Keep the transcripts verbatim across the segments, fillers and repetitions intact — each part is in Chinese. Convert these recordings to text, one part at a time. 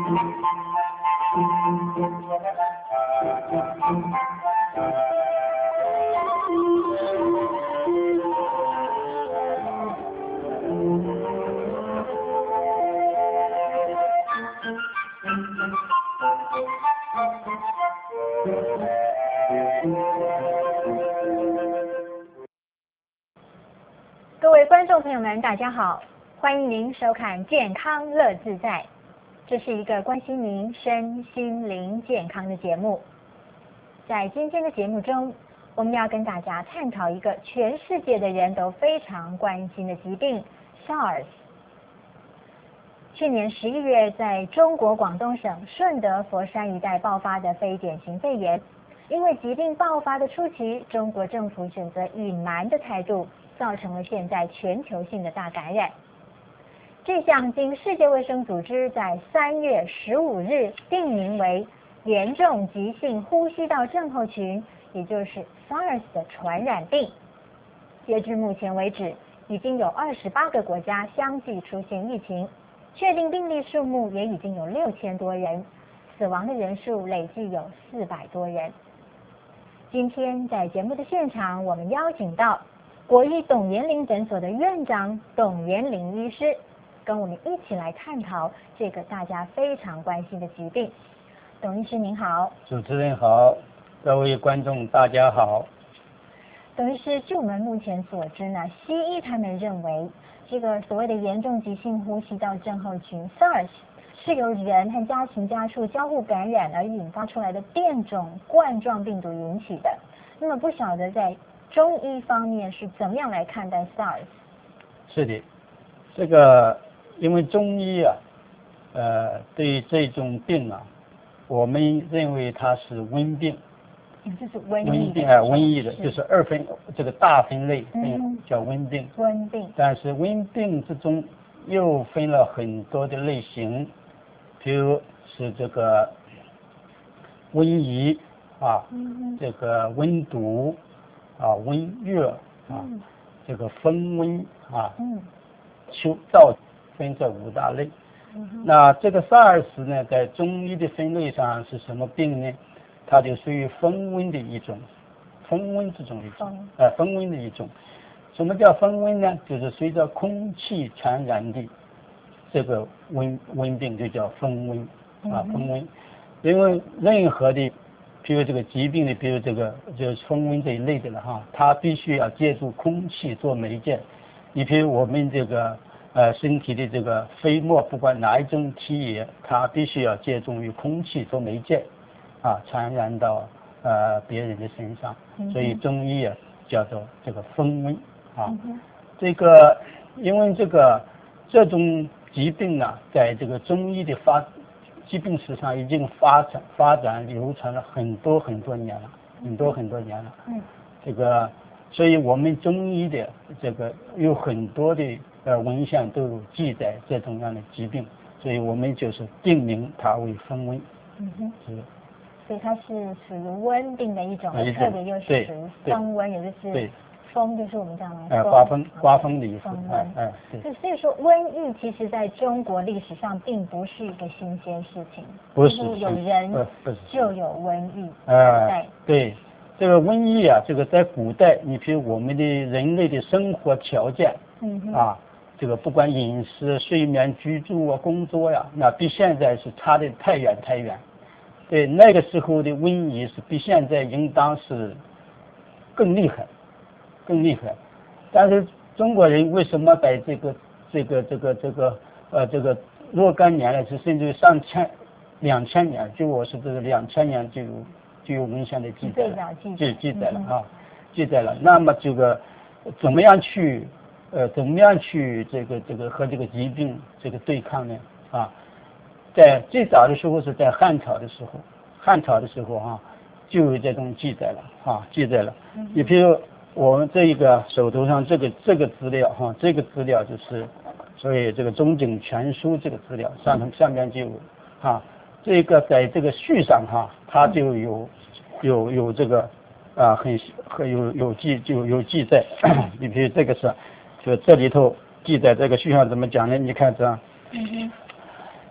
各位观众朋友们，大家好，欢迎您收看《健康乐自在》，这是一个关心您身心灵健康的节目。在今天的节目中，我们要跟大家探讨一个全世界的人都非常关心的疾病 SARS。去年十一月，在中国广东省顺德佛山一带爆发的非典型肺炎，因为疾病爆发的初期，中国政府选择隐瞒的态度，造成了现在全球性的大感染。这项经世界卫生组织在三月十五日定名为严重急性呼吸道症候群，也就是 SARS 的传染病。截至目前为止，已经有二十八个国家相继出现疫情，确定病例数目也已经有六千多人，死亡的人数累计有四百多人。今天在节目的现场，我们邀请到国医董延龄诊所的院长董延龄医师，跟我们一起来探讨这个大家非常关心的疾病。董医师您好。 主持人好，各位观众大家好。 董医师，据我们目前所知呢，西医他们认为这个所谓的严重急性呼吸道症候群 SARS 是由人和家禽家畜交互感染而引发出来的变种冠状病毒引起的。那么不晓得在中医方面是怎么样来看待 SARS？ 是的，这个因为中医啊，呃，对于这种病啊，我们认为它是瘟病。 嗯，这是瘟疫。 瘟病啊，瘟疫的，就是二分这个大分类， 嗯， 叫瘟病。 瘟病。 但是瘟病之中又分了很多的类型，比如是这个瘟疫啊， 嗯、 这个瘟毒。啊，瘟热啊， 嗯、 这个风瘟啊， 嗯， 秋燥分这五大类。 嗯、 那这个 SARS 呢，在中医的分类上是什么病呢？它就属于风瘟的一种，风瘟之中一种，呃，风瘟的一种。什么叫风瘟呢？就是随着空气传染的这个瘟瘟病就叫风瘟啊， 嗯、 风瘟。因为任何的比如这个疾病的，比如这个就是风瘟这一类的了哈，它必须要借助空气做媒介。你比如我们这个呃身体的这个飞沫，不管哪一种体液，它必须要借助于空气做媒介，啊，传染到呃别人的身上。所以中医啊叫做这个风瘟啊。 嗯、 这个因为这个这种疾病啊，在这个中医的发疾病史上已经发展发展流传了很多很多年了，很多很多年了。 嗯， 这个，所以我们中医的这个有很多的呃文献都有记载这种样的疾病，所以我们就是定名它为风瘟。 嗯哼， 是。 所以它是属于瘟病的一种， 一种特别又是属于风瘟，也就是对。 风就是我们讲的哎，刮风刮风的意思。 哎哎，对。 所以说瘟疫其实在中国历史上并不是一个新鲜事情， 不是有人就有瘟疫。 哎，对，这个瘟疫啊，这个在古代，你比如我们的人类的生活条件， 嗯啊，这个不管饮食、睡眠、居住啊、工作呀、啊，那比现在是差的太远太远。对，那个时候的瘟疫是比现在应当是更厉害。更厉害，但是中国人为什么在这个这个这个这个呃这个若干年来，是甚至上千两千年，就我是这个两千年就有就有文献的记载了，记记载了啊，记载了。那么这个怎么样去呃怎么样去这个这个和这个疾病这个对抗呢？啊，在最早的时候是在汉朝的时候，汉朝的时候啊就有这种记载了啊，记载了。你比如。我们这一个手头上这个这个资料哈，这个资料就是所以这个中景全书这个资料上头下面就有哈，这个在这个序上哈，它就有有有这个啊很很有有记就有记载，你比如这个是就这里头记载这个序上怎么讲呢？你看这样， 嗯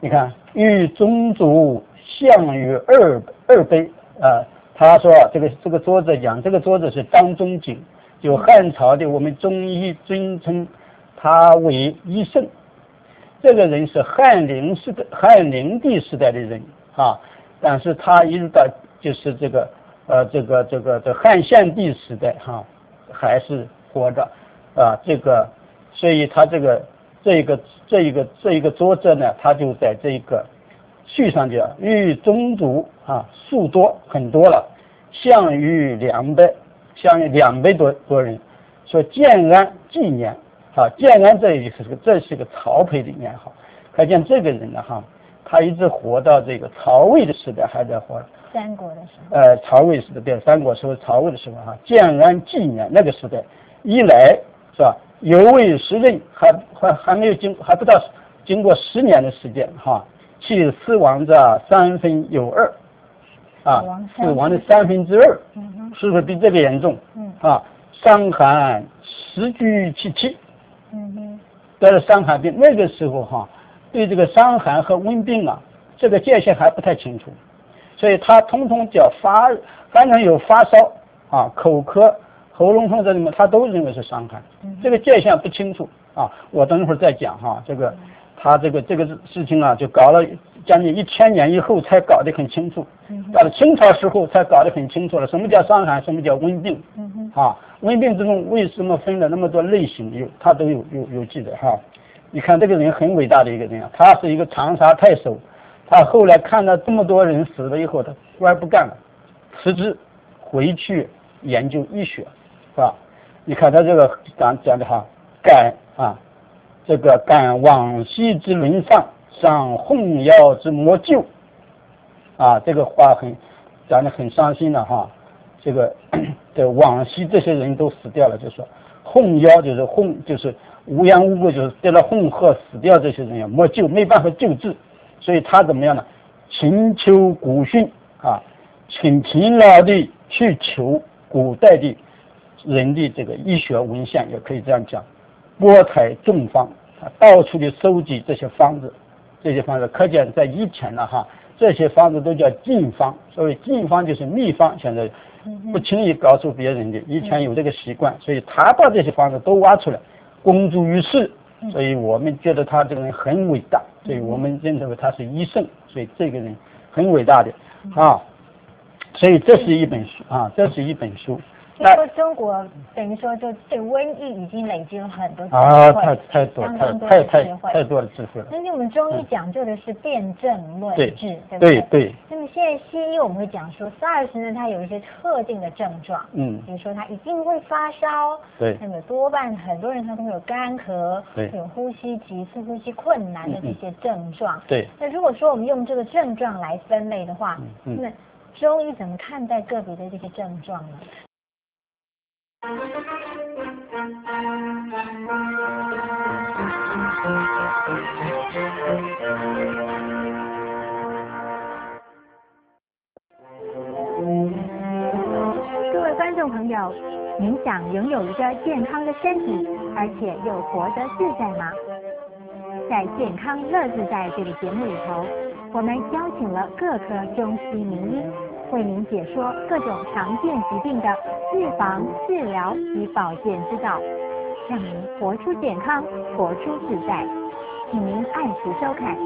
你看，与宗族相与二二杯啊。他说这个这个作者讲，这个作者是张仲景，就汉朝的我们中医尊称他为医圣。这个人是汉灵时的汉灵帝时代的人啊，但是他一直到就是这个呃这个这个这汉献帝时代哈、啊，还是活着啊。这个所以他这个这个这一个这一个作者呢，他就在这个序上讲，与宗族啊数多很多了，项羽两百，项羽两百多多人，说建安纪年啊，建安这也是个这是个曹丕的年号，可见这个人呢哈，他一直活到这个曹魏的时代还在活。 三国的时候。 呃，曹魏时代对，三国时候曹魏的时候哈，建安纪年那个时代一来是吧，犹未十任，还还还没有经还不到经过十年的时间哈。其死亡者三分有二，啊，死亡的三分之二，嗯、是不是比这个严重？嗯、啊，伤寒十居其七，嗯、得了伤寒病。那个时候哈，对这个伤寒和温病啊，这个界限还不太清楚，所以他通通叫发，反正有发烧啊、口渴、喉咙痛这里面，他都认为是伤寒，嗯、这个界限不清楚啊。我等一会儿再讲哈，这个。他这个这个事情啊，就搞了将近一千年以后才搞得很清楚，到了清朝时候才搞得很清楚了，什么叫伤寒，什么叫温病，啊，温病之中为什么分了那么多类型，有他都有有有记得哈。你看这个人很伟大的一个人啊，他是一个长沙太守，他后来看到这么多人死了以后，他忽然不干了，辞职回去研究医学，是吧？你看他这个讲讲的哈，感啊。这个感往昔之沦丧，伤红药之莫救，啊，这个话很讲的很伤心了哈。这个这往昔这些人都死掉了，就说红药就是红，就是无缘无故就是得了红褐死掉，这些人也莫救，没办法救治，所以他怎么样呢？勤求古训啊，勤勤劳地去求古代的人的这个医学文献，也可以这样讲。博采众方，啊，到处的收集这些方子，这些方子，可见在以前呢哈，这些方子都叫禁方，所谓禁方就是秘方，现在不轻易告诉别人的，以前有这个习惯，所以他把这些方子都挖出来，公诸于世，所以我们觉得他这个人很伟大，所以我们认为他是医圣，所以这个人很伟大的啊，所以这是一本书啊，这是一本书。 就说中国等于说，就对瘟疫已经累积了很多智慧， 啊，太太多， 相当多太太的智慧， 太多的智慧了。 但是我们中医讲究的是辨证论治，对不对？对对。 那么现在西医我们会讲说 SARS 呢，它有一些特定的症状， 嗯， 比如说它一定会发烧， 对， 那么多半很多人他都会有干咳， 对， 有呼吸急促、呼吸困难的这些症状， 嗯嗯、对。 那如果说我们用这个症状来分类的话，嗯，那中医怎么看待个别的这些症状呢？各位观众朋友，您想拥有一个健康的身体，而且又活得自在吗？在健康乐自在这个节目里头，我们邀请了各科中西名医，为您解说各种常见疾病的预防、治疗与保健之道，让您活出健康，活出自在。请您按时收看。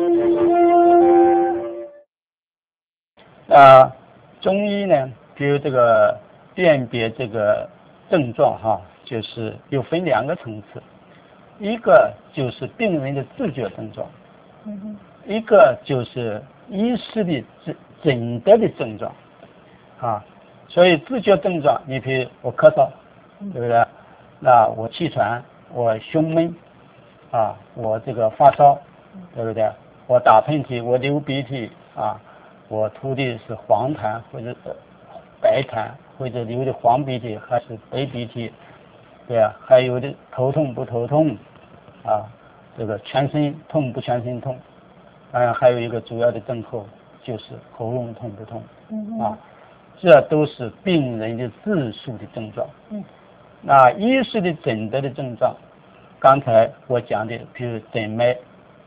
啊，中医呢，比如这个辨别这个症状哈，就是有分两个层次，一个就是病人的自觉症状，嗯、一个就是医师的诊诊断的症状，啊，所以自觉症状，你比如我咳嗽，对不对？那我气喘，我胸闷，啊，我这个发烧，对不对？我打喷嚏，我流鼻涕啊，我吐的是黄痰或者白痰，或者流的黄鼻涕还是白鼻涕，对啊，还有的头痛不头痛，啊，这个全身痛不全身痛，当然还有一个主要的症候就是喉咙痛不痛，啊，这都是病人的自述的症状。嗯，那医师的诊断的症状，刚才我讲的，比如诊脉，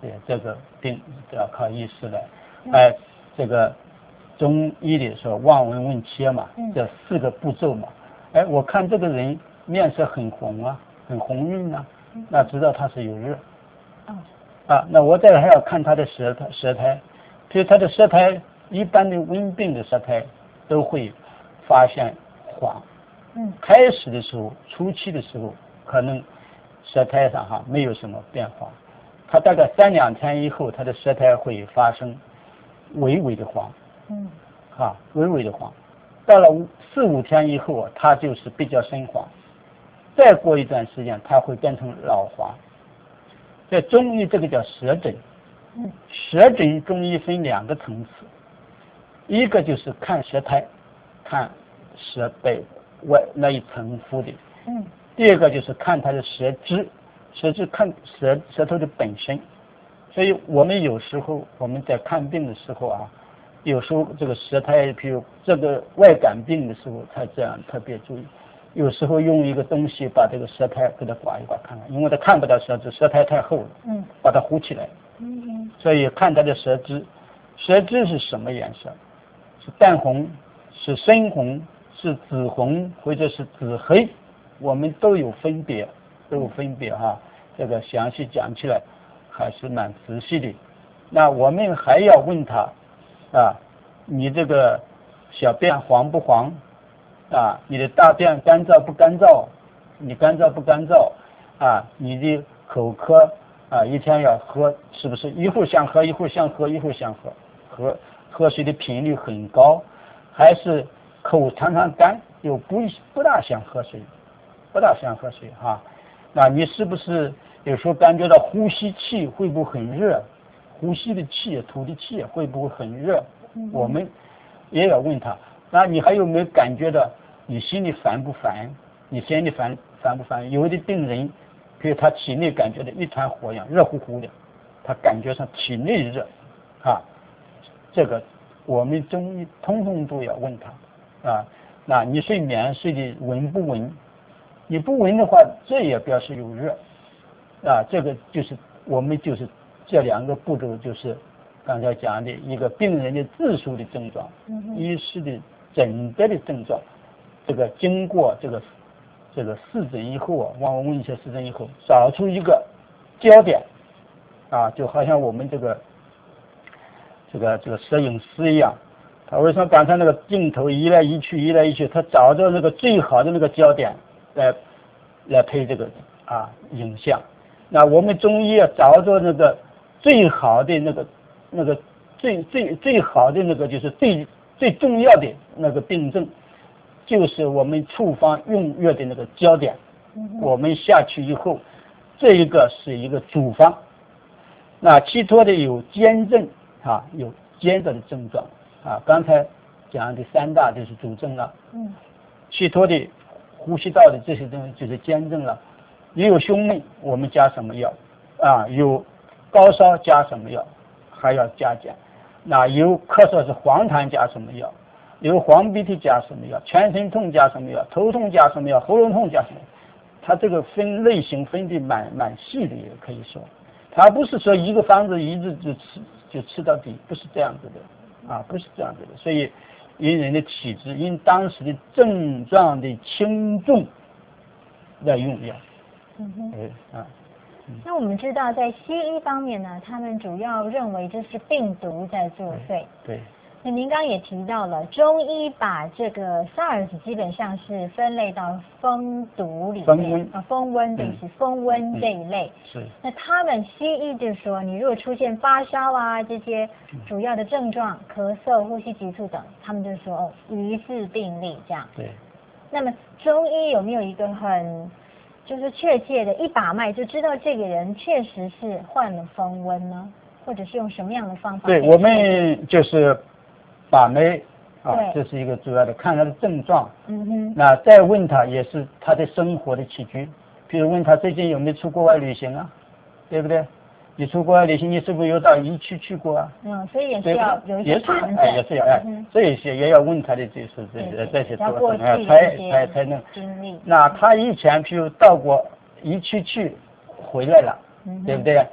对这个病要靠医师来。哎、嗯，这个中医里说望闻问切嘛， 嗯、 这四个步骤嘛。哎，我看这个人面色很红啊，很红润啊，嗯、那知道他是有热。 哦。 啊，那我再还要看他的舌苔，舌苔，比如他的舌苔，一般的温病的舌苔都会发现黄。 嗯。 开始的时候，初期的时候，可能舌苔上哈没有什么变化，他大概三两天以后，他的舌苔会发生微微的黄。 嗯。 啊，微微的黄，到了四五天以后，它就是比较深黄，再过一段时间，它会变成老黄。在中医这个叫舌诊。 嗯。 舌诊中医分两个层次，一个就是看舌苔，看舌背外那一层肤的。 嗯。 第二个就是看它的舌质，舌质看舌舌头的本身。所以我们有时候我们在看病的时候啊，有时候这个舌苔，比如这个外感病的时候才这样特别注意。有时候用一个东西把这个舌苔给它刮一刮看看，因为它看不到舌质，舌苔太厚了， 嗯， 把它糊起来。 嗯嗯。 所以看它的舌质，舌质是什么颜色？是淡红，是深红，是紫红，或者是紫黑，我们都有分别，都有分别哈。这个详细讲起来还是蛮仔细的。那我们还要问他啊，你这个小便黄不黄？啊，你的大便干燥不干燥？你干燥不干燥？啊，你的口渴啊，一天要喝，是不是一会儿想喝，一会儿想喝，一会儿想喝？喝喝水的频率很高，还是口常常干，又不不大想喝水，不大想喝水哈？那你是不是有时候感觉到呼吸气会不会很热？呼吸的气吐的气会不会很热？ 嗯、 我们也要问他。那你还有没有感觉到你心里烦不烦？你心里烦烦不烦？有的病人，比如他体内感觉到一团火一样，热乎乎的，他感觉上体内热，啊，这个我们中医通通都要问他啊。那你睡眠睡的稳不稳？你不稳的话，这也表示有热啊。这个就是我们就是这两个步骤，就是刚才讲的一个病人的自述的症状， 嗯、 医师的诊断的症状，这个经过这个这个试诊以后啊，望闻问切试诊以后，找出一个焦点啊，就好像我们这个这个这个摄影师一样，他为什么刚才那个镜头移来移去移来移去，他找到那个最好的那个焦点来来拍这个啊影像。那我们中医啊，找到那个最好的那个那个最最最好的那个就是最最重要的那个病症，就是我们处方用药的那个焦点。 嗯、 我们下去以后，这一个是一个主方。那其他的有兼症啊，有兼着的症状啊。刚才讲的三大就是主症了。 嗯。 其他的呼吸道的这些东西就是兼症了。也有胸闷，我们加什么药啊？有高烧加什么药？还要加减。那有咳嗽是黄痰加什么药？有黄鼻涕加什么药？全身痛加什么药？头痛加什么药？喉咙痛加什么药？它这个分类型分的蛮蛮细的，也可以说，它不是说一个方子一直就吃就吃到底，不是这样子的啊，不是这样子的。所以因人的体质，因当时的症状的轻重来用药。 嗯哼。 哎啊。 那我们知道，在西医方面呢，他们主要认为这是病毒在作祟。 对。 那您刚刚也提到了，中医把这个 SARS 基本上是分类到风毒里面， 风温啊，风温对，是风温这一类。 是。 那他们西医就说，你如果出现发烧啊这些主要的症状，咳嗽、呼吸急促等，他们就说哦，疑似病例这样。 对。 那么中医有没有一个很就是确切的一把脉就知道这个人确实是患了风温呢？或者是用什么样的方法？ 对，我们就是把脉啊，这是一个主要的，看他的症状。 嗯哼。 那再问他也是他的生活的起居，比如问他最近有没有出国外旅行啊，对不对？你出国外旅行，你是不是有到疫区去过啊？ 嗯，所以也是要有一些查证，哎，也是要哎，这些也要问他的就是这些这些过程，哎，才才才能经历。 那他以前譬如到过疫区去回来了，对不对？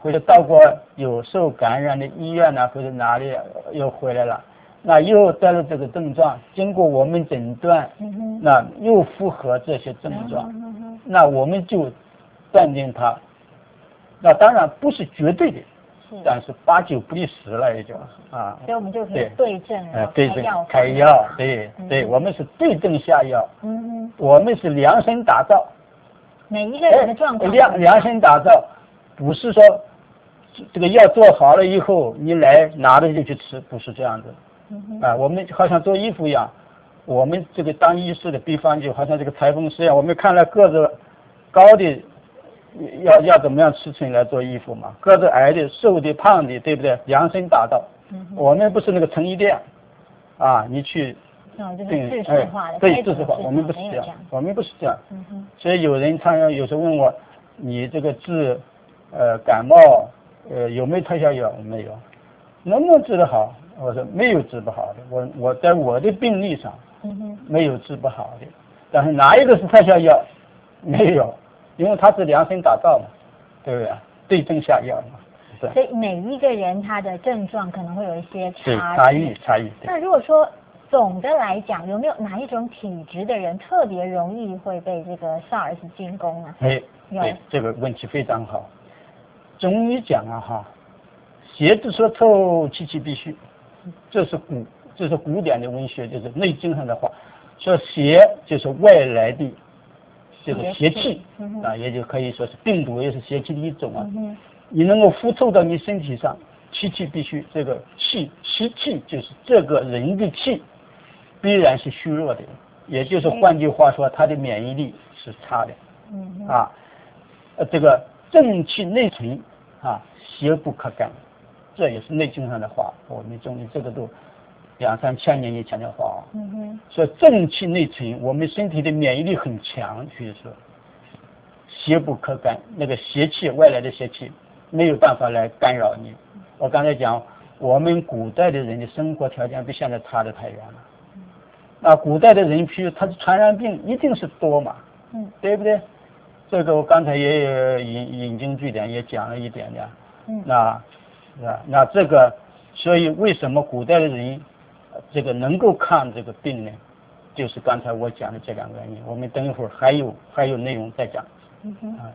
或者到过有受感染的医院呢、啊，或者哪里又回来了，那又得了这个症状，经过我们诊断， 嗯、 那又符合这些症状，嗯、那我们就断定他，那当然不是绝对的，是但是八九不离十了也就啊， 所以我们就可以对症， 呃，对症开药，对、嗯、对，我们是对症下药， 嗯我们是量身打造， 每一个人的状况量量身打造，不是说这个药做好了以后你来拿着就去吃，不是这样的，嗯、啊，我们好像做衣服一样，我们这个当医师的，比方就好像这个裁缝师一样，我们看了个子高的要要怎么样尺寸来做衣服嘛，个子矮的、瘦的、胖的，对不对？量身打造。嗯、我们不是那个成衣店啊，你去。 哦，就是制式化的， 对，制式化，我们不是这样，我们不是这样。 嗯哼。 所以有人他有时候问我，你这个治呃感冒呃有没有特效药？没有。能不能治得好？我说没有治不好的，我我在我的病例上，嗯哼，没有治不好的。但是哪一个是特效药？没有，因为它是量身打造嘛，对不对？对症下药嘛。 所以每一个人他的症状可能会有一些差差异差异。 那如果说总的来讲，有没有哪一种体质的人特别容易会被这个 SARS 进攻呢？ 哎，对，这个问题非常好。中医讲啊哈，邪之所凑，气气必虚，这是古这是古典的文学，就是《内经》上的话，说邪就是外来的这个邪气、嗯、啊，也就可以说是病毒，也是邪气的一种啊。嗯、你能够附凑到你身体上，气气必虚，这个气吸气就是这个人的气必然是虚弱的，也就是换句话说，他的免疫力是差的。嗯、啊，呃，这个正气内存啊，邪不可干，这也是《内经》上的话，我们中医这个都两三千年以前的话啊。嗯哼。说正气内存，我们身体的免疫力很强，所以说邪不可干，那个邪气外来的邪气没有办法来干扰你。我刚才讲，我们古代的人的生活条件比现在差得太远了。那古代的人，譬如他的传染病一定是多嘛，嗯，对不对？这个我刚才也有引引经据典也讲了一点点，嗯，那啊那这个，所以为什么古代的人这个能够抗这个病呢？就是刚才我讲的这两个原因。我们等一会儿还有还有内容再讲。嗯哼。啊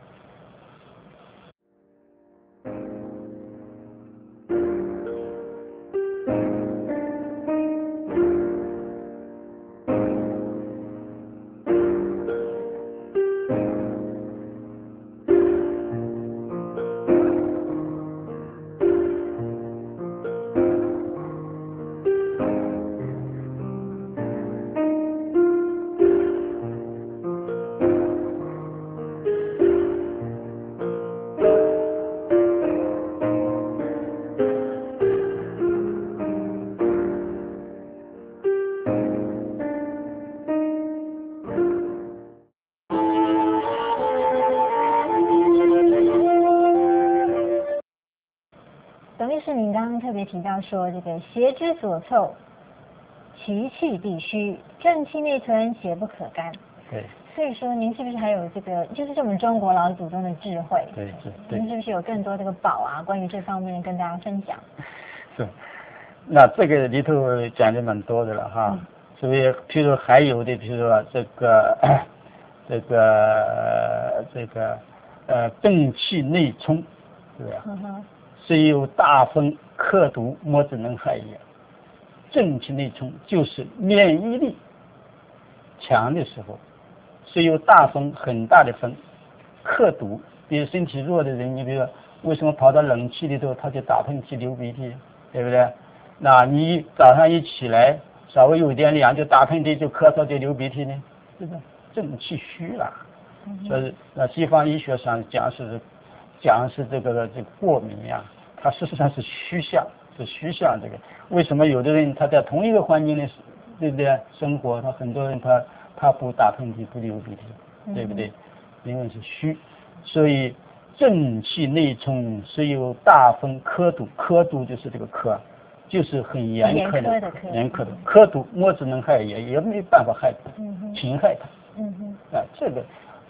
特别提到说，这个邪之所凑，其气必虚，正气内存，邪不可干。 对。 所以说，您是不是还有这个，就是我们中国老祖宗的智慧？ 对对。 您是不是有更多这个宝啊？关于这方面跟大家分享？ 是。那这个里头讲的蛮多的了哈。嗯、所以，譬如还有的，譬如说这个这个这个呃正气内充，对吧？嗯哼。虽有大风克毒，莫之能害也。正气内充就是免疫力强的时候，虽有大风很大的风克毒，比如身体弱的人，你比如说为什么跑到冷气里头他就打喷嚏流鼻涕，对不对？那你早上一起来稍微有一点凉就打喷嚏就咳嗽就流鼻涕呢，这个正气虚了。所以那西方医学上讲是讲是这个这个过敏呀、啊。它事实上是虚象，是虚象。这个为什么有的人他在同一个环境里，对不对？生活，他很多人他他不打喷嚏，不流鼻涕，对不对？因为是虚，所以正气内充，虽有大风克毒，克毒就是这个克，就是很严苛的严苛的克毒，莫之能害也，也没办法害他，侵害他。嗯哼，啊，这个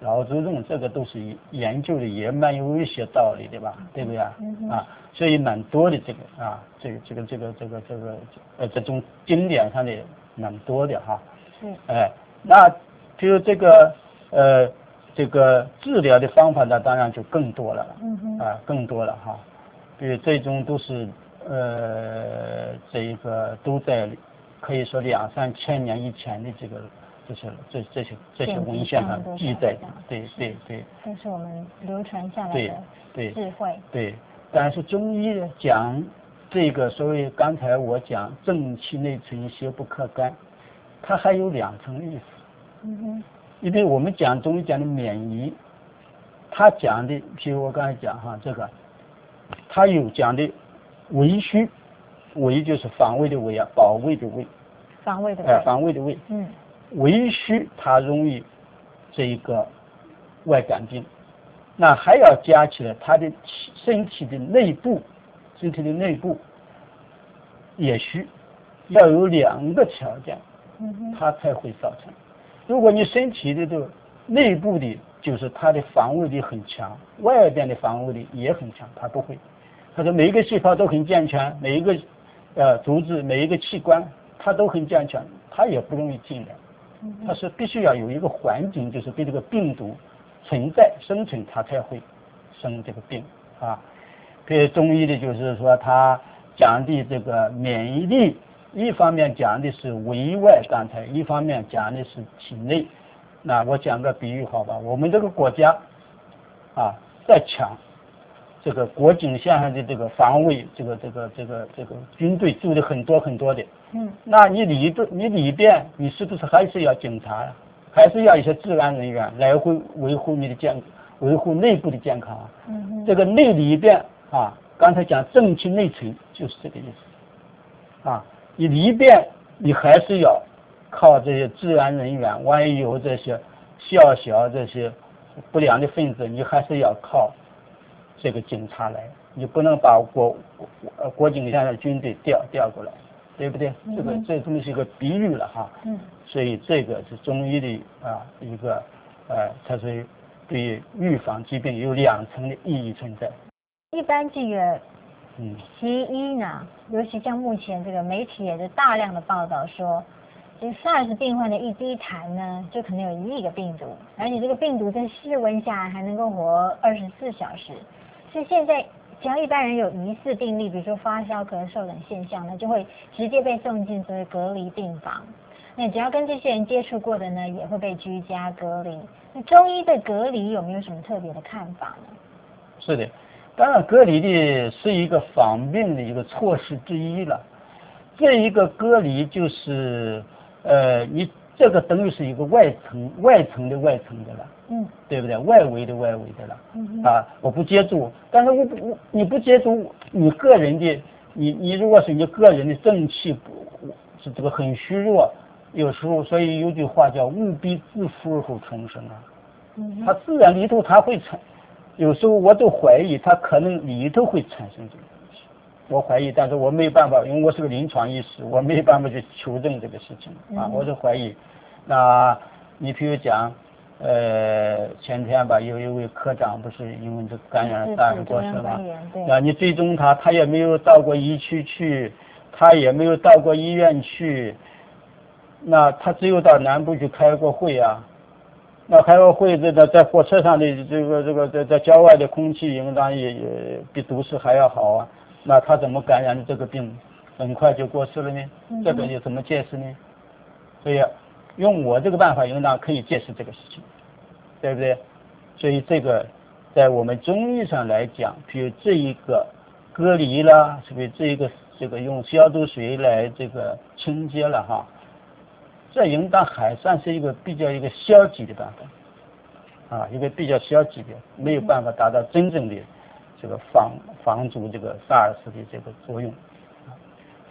老祖宗这个都是研究的也蛮有一些道理的吧，对不对啊？ 嗯、 啊，所以蛮多的这个啊，这个这个这个这个这个呃这种经典上的蛮多的哈。 嗯。 哎，那比如这个呃这个治疗的方法呢，当然就更多了。 嗯哼。 啊，更多了哈。比如这种都是呃这一个都在可以说两三千年以前的这个。这些这这些这些文献上记载的，对对对， 这是我们流传下来的智慧。 对，对但是中医讲这个所谓刚才我讲正气内存，邪不可干，它还有两层意思。 嗯哼。 因为我们讲中医讲的免疫，他讲的，譬如我刚才讲哈，这个他有讲的维虚，维就是防卫的维啊，保卫的卫， 防卫的卫， 哎，防卫的卫， 嗯。维虚它容易这一个外感病，那还要加起来它的身体的内部，身体的内部也虚，要有两个条件，它才会造成。如果你身体的这个内部的，就是它的防卫力很强，外边的防卫力也很强，它不会。他说每一个细胞都很健全，每一个呃组织，每一个器官它都很健全，它也不容易进来。它是必须要有一个环境，就是给这个病毒存在生存，它才会生这个病啊。比如中医的就是说，它讲的这个免疫力，一方面讲的是围外，刚才一方面讲的是体内。那我讲个比喻好吧，我们这个国家啊再强，这个国境线上的这个防卫，这个这个这个这个军队驻的很多很多的。 嗯， 那你里头你里边你是不是还是要警察呀？还是要一些治安人员来回维护你的健，维护内部的健康啊？ 嗯， 这个内里边啊，刚才讲正气内存就是这个意思啊。你里边你还是要靠这些治安人员，万一有这些小小这些不良的分子，你还是要靠这个警察来，你不能把国国国境线的军队调调过来。对不对？这个这东西是一个比喻了哈。 嗯。 所以这个是中医的啊一个呃，它是对预防疾病有两层的意义存在。 一般这个嗯西医呢，尤其像目前这个媒体也是大量的报道说，这 SARS 病患的一滴痰呢，就可能有一亿个病毒，而且这个病毒在室温下还能够活二十四小时。所以现在只要一般人有疑似病例，比如说发烧、咳嗽等现象呢，就会直接被送进所谓隔离病房。那只要跟这些人接触过的呢，也会被居家隔离。那中医对隔离有没有什么特别的看法呢？ 是的，当然隔离的是一个防病的一个措施之一了。这一个隔离就是呃，你这个等于是一个外层、外层的外层的了。 嗯， 对不对？外围的外围的了。 嗯、 啊，我不接触，但是我不，你不接触，你个人的，你你如果是你个人的正气不是这个很虚弱，有时候所以有句话叫物必自负而后重生啊。 嗯， 它自然里头它会产，有时候我都怀疑它可能里头会产生这个东西，我怀疑，但是我没办法，因为我是个临床医师，我没办法去求证这个事情啊，我是怀疑。那你比如讲。呃，前天吧，有一位科长不是因为这感染 SARS 过世吗？啊，你追踪他，他也没有到过疫区去，他也没有到过医院去，那他只有到南部去开过会啊。那开过会，这个在火车上的这个这个在在郊外的空气应当也也比都市还要好啊。那他怎么感染的这个病，很快就过世了呢？这个又怎么解释呢？所以。用我这个办法应当可以解释这个事情，对不对？所以这个在我们中医上来讲，比如这一个隔离啦，是不是这一个这个用消毒水来这个清洁了哈？这应当还算是一个比较一个消极的办法啊，一个比较消极的，没有办法达到真正的这个防防住这个 SARS 的这个作用。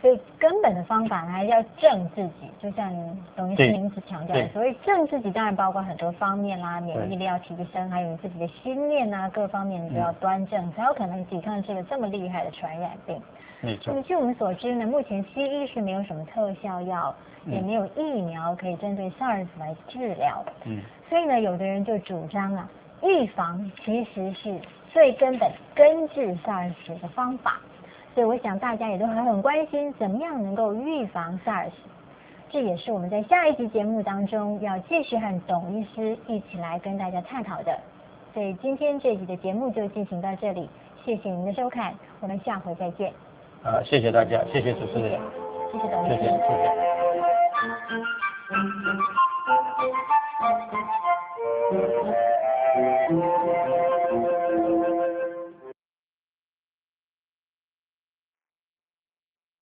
所以根本的方法呢，还是要正自己，就像董医师您一直强调的，所谓正自己，当然包括很多方面啦，免疫力要提升，还有你自己的心念啊，各方面你都要端正，才有可能抵抗这个这么厉害的传染病。 没错。 那么据我们所知呢，目前西医是没有什么特效药，也没有疫苗可以针对 SARS 来治疗。 嗯。 所以呢，有的人就主张啊，预防其实是最根本根治 SARS 的方法。所以我想大家也都很很关心，怎么样能够预防 SARS。这也是我们在下一集节目当中要继续和董医师一起来跟大家探讨的。所以今天这集的节目就进行到这里，谢谢您的收看，我们下回再见。 啊，谢谢大家，谢谢主持人， 谢谢董医师， 谢谢，谢谢。